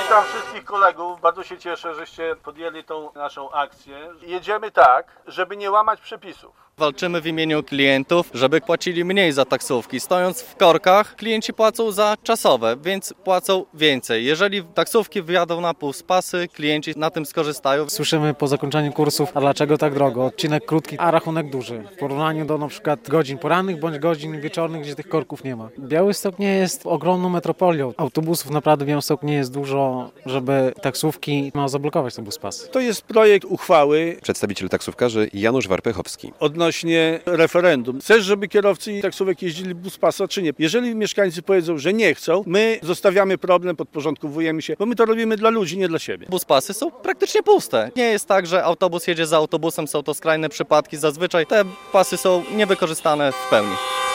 Witam wszystkich kolegów, bardzo się cieszę, żeście podjęli tą naszą akcję. Jedziemy tak, żeby nie łamać przepisów. Walczymy w imieniu klientów, żeby płacili mniej za taksówki. Stojąc w korkach, klienci płacą za czasowe, więc płacą więcej. Jeżeli taksówki wyjadą na półspasy, klienci na tym skorzystają. Słyszymy po zakończeniu kursów, a dlaczego tak drogo? Odcinek krótki, a rachunek duży. W porównaniu do na przykład godzin porannych bądź godzin wieczornych, gdzie tych korków nie ma. Białystok nie jest ogromną metropolią. Autobusów naprawdę w Białymstoku nie jest dużo, żeby taksówki ma zablokować te buspasy. To jest projekt uchwały Przedstawiciel taksówkarzy Janusz Warpechowski. odnośnie referendum. Chcesz, żeby kierowcy taksówek jeździli buspasa, czy nie? Jeżeli mieszkańcy powiedzą, że nie chcą, my zostawiamy problem, podporządkowujemy się, bo my to robimy dla ludzi, nie dla siebie. Buspasy są praktycznie puste. Nie jest tak, że autobus jedzie za autobusem, są to skrajne przypadki. Zazwyczaj te pasy są niewykorzystane w pełni.